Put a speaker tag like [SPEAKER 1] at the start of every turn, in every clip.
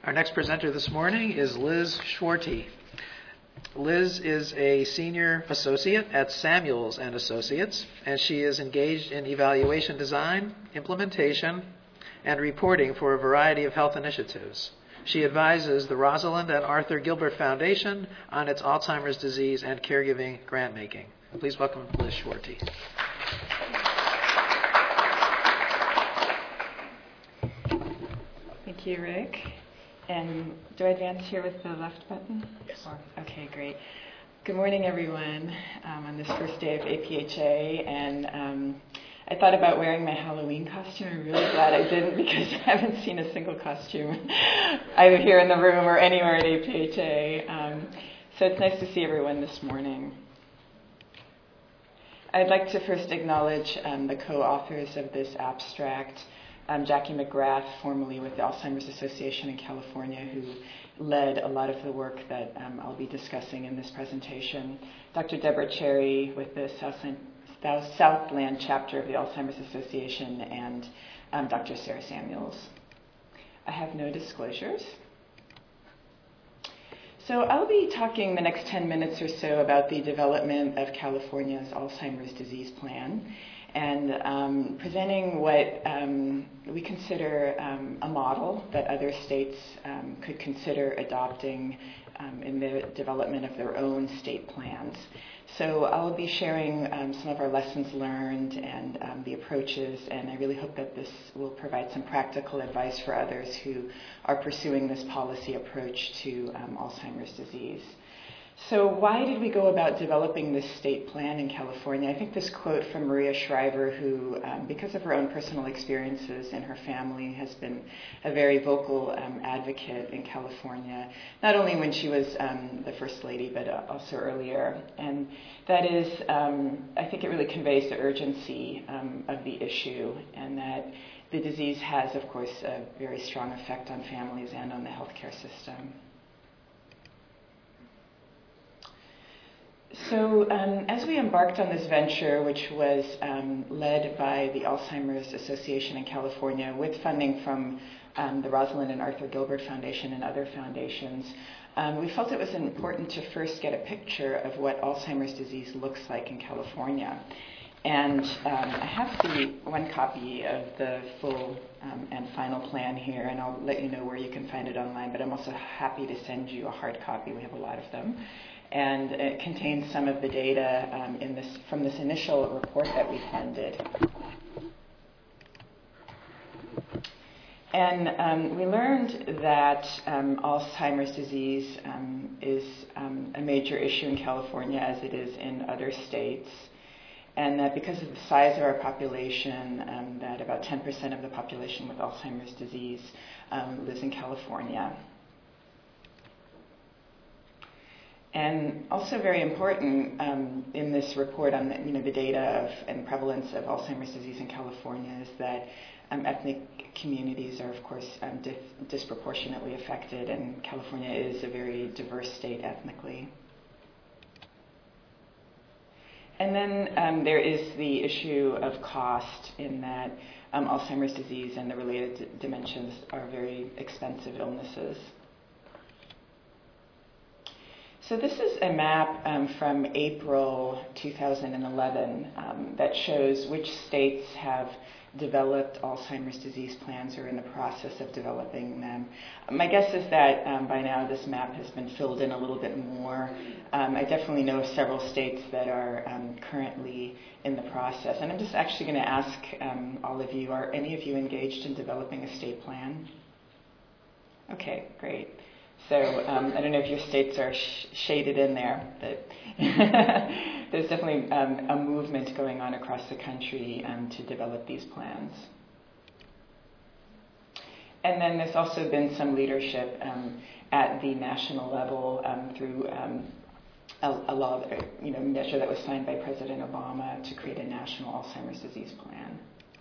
[SPEAKER 1] Our next presenter this morning is Liz Schwarty. Liz is a senior associate at Samuels and Associates, and she is engaged in evaluation design, implementation, and reporting for a variety of health initiatives. She advises the Rosalind and Arthur Gilbert Foundation on its Alzheimer's disease and caregiving grant making. Please welcome Liz Schwarty.
[SPEAKER 2] Thank you, Rick. And do I advance here with the left button?
[SPEAKER 1] Yes.
[SPEAKER 2] Okay, great. Good morning, everyone, on this first day of APHA. And I thought about wearing my Halloween costume. I'm really glad I didn't because I haven't seen a single costume either here in the room or anywhere at APHA. So it's nice to see everyone this morning. I'd like to first acknowledge the co-authors of this abstract. Jackie McGrath, formerly with the Alzheimer's Association in California, who led a lot of the work that I'll be discussing in this presentation. Dr. Deborah Cherry with the Southland chapter of the Alzheimer's Association, and Dr. Sarah Samuels. I have no disclosures. So I'll be talking the next 10 minutes or so about the development of California's Alzheimer's disease plan, and presenting what we consider a model that other states could consider adopting in the development of their own state plans. So I'll be sharing some of our lessons learned and the approaches, and I really hope that this will provide some practical advice for others who are pursuing this policy approach to Alzheimer's disease. So why did we go about developing this state plan in California? I think this quote from Maria Shriver, who, because of her own personal experiences in her family, has been a very vocal advocate in California, not only when she was the First Lady, but also earlier. And that is, I think it really conveys the urgency of the issue, and that the disease has, of course, a very strong effect on families and on the healthcare system. So as we embarked on this venture, which was led by the Alzheimer's Association in California with funding from the Rosalind and Arthur Gilbert Foundation and other foundations, we felt it was important to first get a picture of what Alzheimer's disease looks like in California. And I have the one copy of the full and final plan here, and I'll let you know where you can find it online, but I'm also happy to send you a hard copy. We have a lot of them. And it contains some of the data from this initial report that we funded. And we learned that Alzheimer's disease is a major issue in California, as it is in other states, and that because of the size of our population, that about 10% of the population with Alzheimer's disease lives in California. And also very important in this report on the data and prevalence of Alzheimer's disease in California is that ethnic communities are, of course, disproportionately affected, and California is a very diverse state ethnically. And then there is the issue of cost, in that Alzheimer's disease and the related dementias are very expensive illnesses. So this is a map from April 2011 that shows which states have developed Alzheimer's disease plans or are in the process of developing them. My guess is that by now this map has been filled in a little bit more. I definitely know of several states that are currently in the process. And I'm just actually going to ask all of you, are any of you engaged in developing a state plan? Okay, great. So I don't know if your states are shaded in there, but there's definitely a movement going on across the country to develop these plans. And then there's also been some leadership at the national level through a law, measure that was signed by President Obama to create a national Alzheimer's disease plan.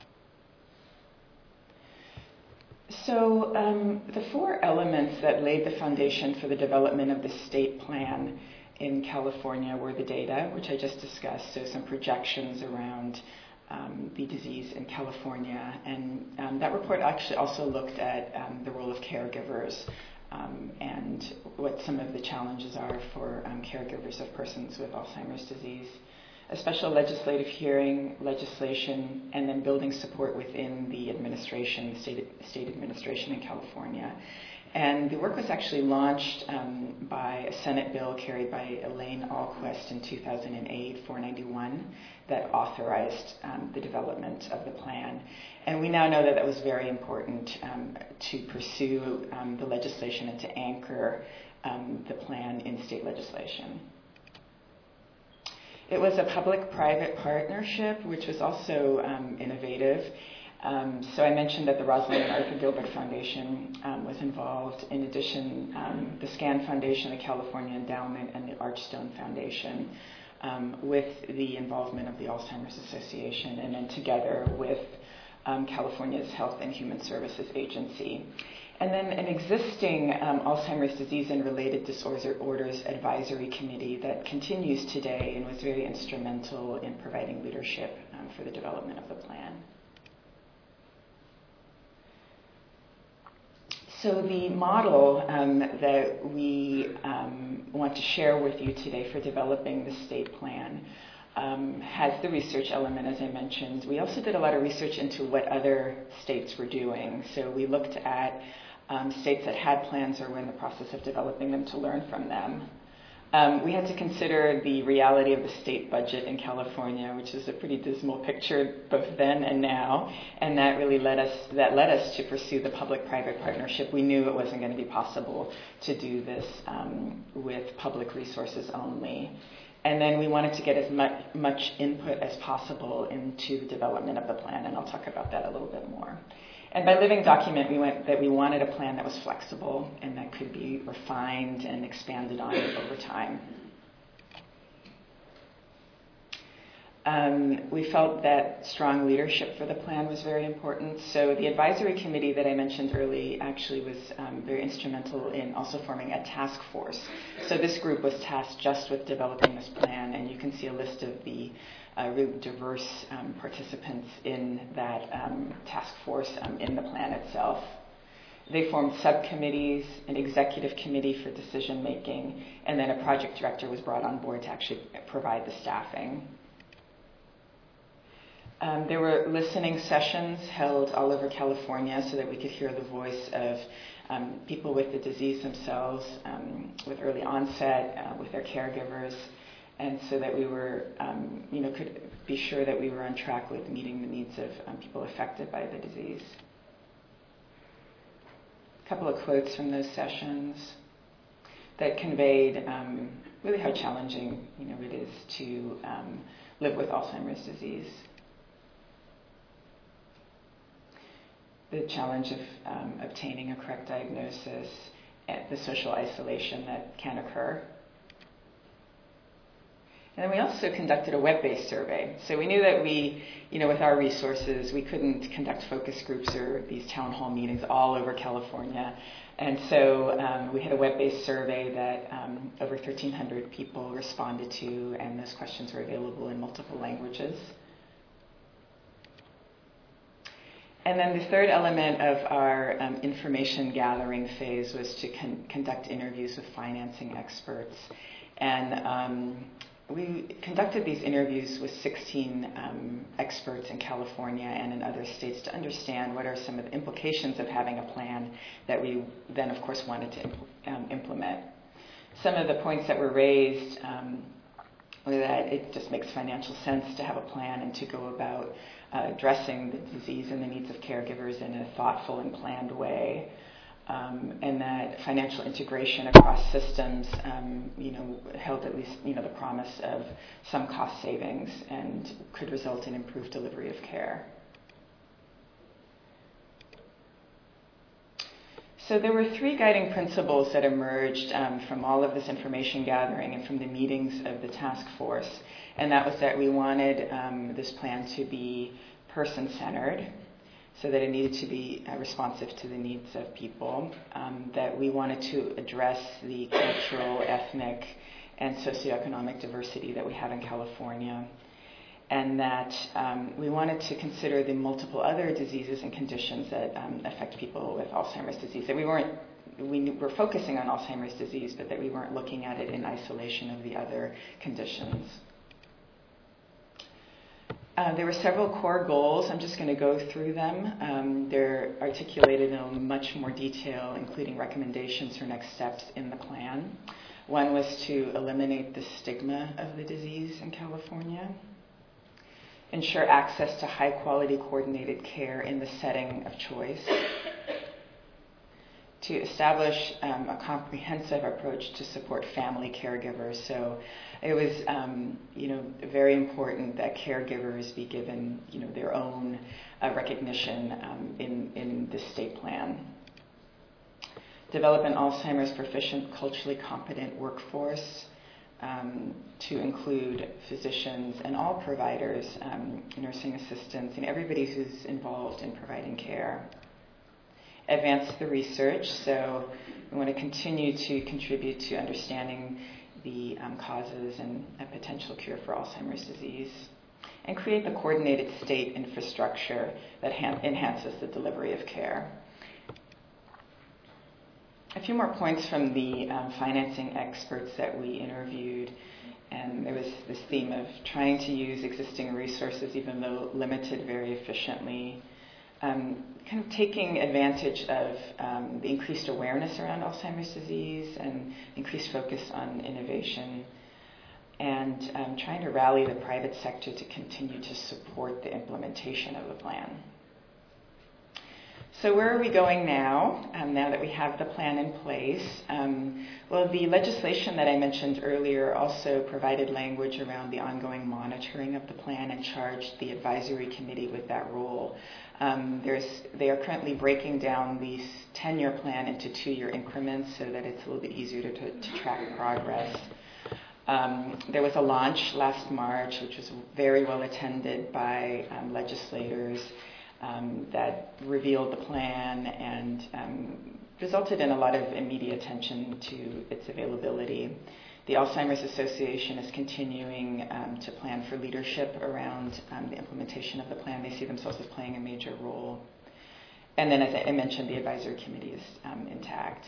[SPEAKER 2] So the four elements that laid the foundation for the development of the state plan in California were the data, which I just discussed, so some projections around the disease in California. And that report actually also looked at the role of caregivers and what some of the challenges are for caregivers of persons with Alzheimer's disease. A special legislative hearing, legislation, and then building support within the administration, the state administration in California. And the work was actually launched by a Senate bill carried by Elaine Alquist in 2008, 491, that authorized the development of the plan. And we now know that that was very important to pursue the legislation and to anchor the plan in state legislation. It was a public-private partnership, which was also innovative. So I mentioned that the Rosalind and Arthur Gilbert Foundation was involved. In addition, the SCAN Foundation, the California Endowment, and the Archstone Foundation, with the involvement of the Alzheimer's Association, and then together with California's Health and Human Services Agency. And then an existing Alzheimer's disease and related disorders advisory committee that continues today and was very instrumental in providing leadership for the development of the plan. So the model that we want to share with you today for developing the state plan has the research element, as I mentioned. We also did a lot of research into what other states were doing. So we looked at states that had plans or were in the process of developing them to learn from them. We had to consider the reality of the state budget in California, which is a pretty dismal picture both then and now, and that really led us to pursue the public-private partnership. We knew it wasn't going to be possible to do this with public resources only. And then we wanted to get as much input as possible into the development of the plan, and I'll talk about that a little bit more. And by living document, we wanted a plan that was flexible and that could be refined and expanded on over time. We felt that strong leadership for the plan was very important. So the advisory committee that I mentioned early actually was very instrumental in also forming a task force. So this group was tasked just with developing this plan, and you can see a list of the really diverse participants in that task force in the plan itself. They formed subcommittees, an executive committee for decision making, and then a project director was brought on board to actually provide the staffing. There were listening sessions held all over California so that we could hear the voice of people with the disease themselves, with early onset, with their caregivers, and so that we were, could be sure that we were on track with meeting the needs of people affected by the disease. A couple of quotes from those sessions that conveyed really how challenging, it is to live with Alzheimer's disease. The challenge of obtaining a correct diagnosis, and the social isolation that can occur. And then we also conducted a web-based survey. So we knew that we, with our resources, we couldn't conduct focus groups or these town hall meetings all over California. And so we had a web-based survey that over 1,300 people responded to, and those questions were available in multiple languages. And then the third element of our information gathering phase was to conduct interviews with financing experts. And we conducted these interviews with 16 experts in California and in other states to understand what are some of the implications of having a plan that we then, of course, wanted to implement. Some of the points that were raised were that it just makes financial sense to have a plan and to go about addressing the disease and the needs of caregivers in a thoughtful and planned way. And that financial integration across systems, held at least, the promise of some cost savings and could result in improved delivery of care. So there were three guiding principles that emerged from all of this information gathering and from the meetings of the task force. And that was that we wanted this plan to be person-centered, so that it needed to be responsive to the needs of people, that we wanted to address the cultural, ethnic, and socioeconomic diversity that we have in California, and that we wanted to consider the multiple other diseases and conditions that affect people with Alzheimer's disease, that we weren't we were focusing on Alzheimer's disease, but that we weren't looking at it in isolation of the other conditions. There were several core goals. I'm just going to go through them. They're articulated in much more detail, including recommendations for next steps in the plan. One was to eliminate the stigma of the disease in California, ensure access to high-quality coordinated care in the setting of choice, to establish a comprehensive approach to support family caregivers. So it was, very important that caregivers be given, their own recognition in the state plan. Develop an Alzheimer's proficient, culturally competent workforce to include physicians and all providers, nursing assistants, and everybody who's involved in providing care. Advance the research, so we want to continue to contribute to understanding the causes and a potential cure for Alzheimer's disease, and create the coordinated state infrastructure that enhances the delivery of care. A few more points from the financing experts that we interviewed, and there was this theme of trying to use existing resources, even though limited, very efficiently. Kind of taking advantage of the increased awareness around Alzheimer's disease and increased focus on innovation, and trying to rally the private sector to continue to support the implementation of the plan. So where are we going now, now that we have the plan in place? Well, the legislation that I mentioned earlier also provided language around the ongoing monitoring of the plan and charged the advisory committee with that role. They are currently breaking down the 10-year plan into 2-year increments so that it's a little bit easier to track progress. There was a launch last March, which was very well attended by legislators, that revealed the plan and resulted in a lot of immediate attention to its availability. The Alzheimer's Association is continuing to plan for leadership around the implementation of the plan. They see themselves as playing a major role. And then, as I mentioned, the advisory committee is intact.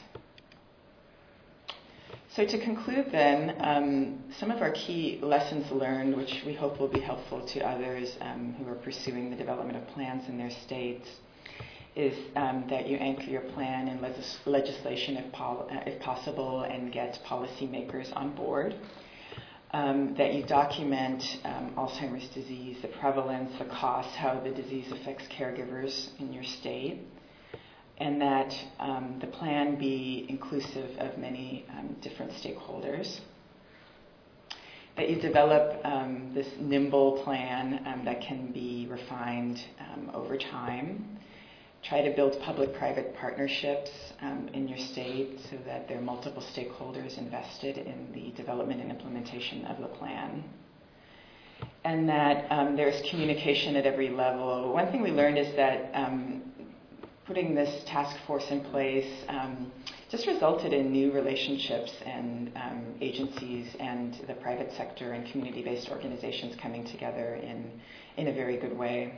[SPEAKER 2] So to conclude then, some of our key lessons learned, which we hope will be helpful to others who are pursuing the development of plans in their states, is that you anchor your plan in legislation if possible and get policymakers on board, that you document Alzheimer's disease, the prevalence, the costs, how the disease affects caregivers in your state, and that the plan be inclusive of many different stakeholders, that you develop this nimble plan that can be refined over time. Try to build public-private partnerships in your state so that there are multiple stakeholders invested in the development and implementation of the plan. And that there's communication at every level. One thing we learned is that putting this task force in place just resulted in new relationships and agencies and the private sector and community-based organizations coming together in a very good way.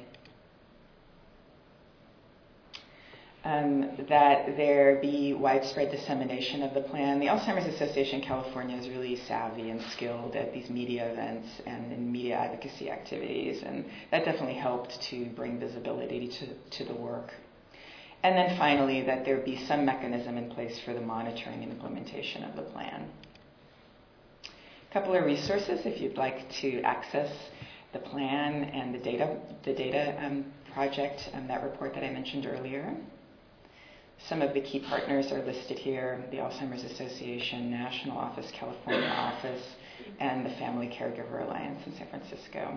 [SPEAKER 2] That there be widespread dissemination of the plan. The Alzheimer's Association in California is really savvy and skilled at these media events and in media advocacy activities, and that definitely helped to bring visibility to the work. And then finally, that there be some mechanism in place for the monitoring and implementation of the plan. A couple of resources if you'd like to access the plan and the data project, that report that I mentioned earlier. Some of the key partners are listed here: the Alzheimer's Association, National Office, California Office, and the Family Caregiver Alliance in San Francisco.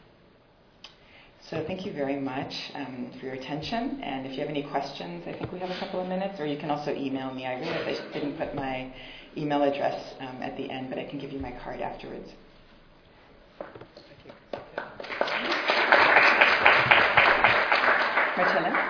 [SPEAKER 2] So thank you very much for your attention. And if you have any questions, I think we have a couple of minutes, or you can also email me. I realized I didn't put my email address at the end, but I can give you my card afterwards. Marcella?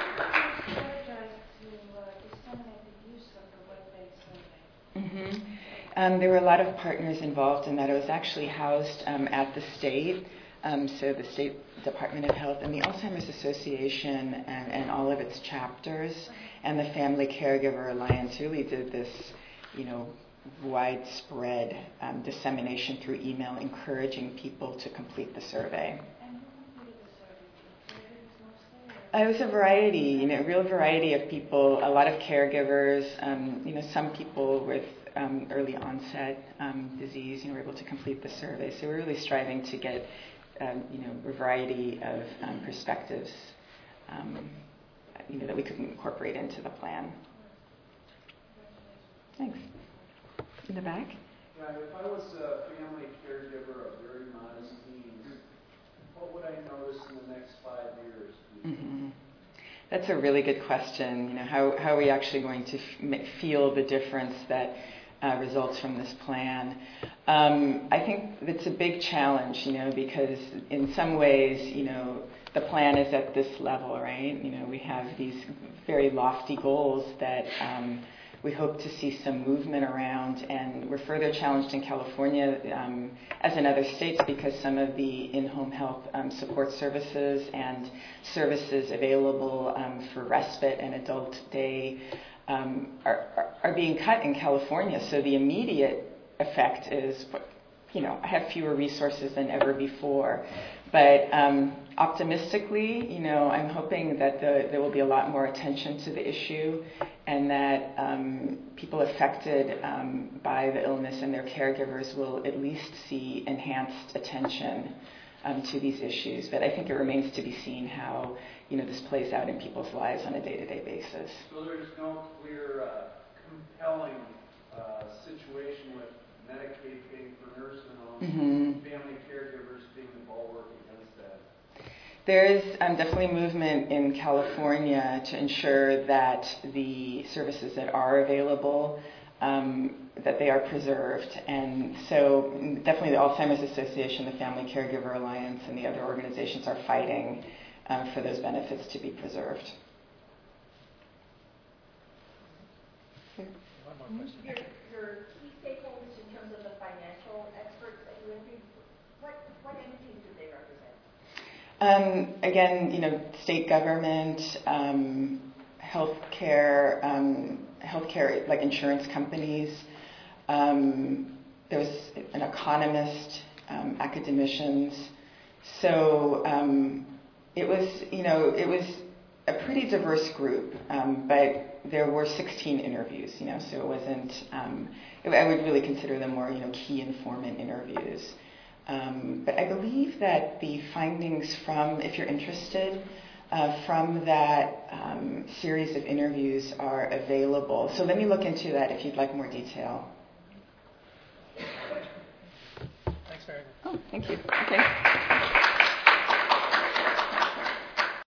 [SPEAKER 2] There were a lot of partners involved in that. It was actually housed at the state. So the state Department of Health and the Alzheimer's Association and all of its chapters and the Family Caregiver Alliance really did this, widespread dissemination through email encouraging people to complete the survey. It was a variety, real variety of people, a lot of caregivers, some people with early onset disease, were able to complete the survey. So we're really striving to get, a variety of perspectives, that we could incorporate into the plan. Thanks. In the back?
[SPEAKER 3] Yeah, if I was a family caregiver of very modest means, what would I notice in the next 5 years?
[SPEAKER 2] Mm-hmm. That's a really good question. How are we actually going to feel the difference that results from this plan? I think it's a big challenge, because in some ways, the plan is at this level, right? We have these very lofty goals that we hope to see some movement around, and we're further challenged in California as in other states because some of the in-home health support services and services available for respite and adult day are being cut in California. So the immediate effect is, I have fewer resources than ever before. But optimistically, I'm hoping that there will be a lot more attention to the issue and that people affected by the illness and their caregivers will at least see enhanced attention to these issues. But I think it remains to be seen how, this plays out in people's lives on a day-to-day basis.
[SPEAKER 3] So there's no clear, compelling situation with Medicaid paying for nursing homes, family caregivers being the bulwark against that?
[SPEAKER 2] There is definitely movement in California to ensure that the services that are available, that they are preserved. And so definitely the Alzheimer's Association, the Family Caregiver Alliance, and the other organizations are fighting for those benefits to be preserved.
[SPEAKER 4] One more question. Your key stakeholders in terms of the financial experts that you interviewed, what entities do they represent?
[SPEAKER 2] Again, state government, healthcare, like insurance companies. There was an economist, academicians. So it was a pretty diverse group, but there were 16 interviews, so it wasn't, I would really consider them more, key informant interviews. But I believe that the findings from, if you're interested, from that series of interviews are available. So let me look into that if you'd like more detail.
[SPEAKER 1] Thanks very much.
[SPEAKER 2] Oh, thank you. Okay.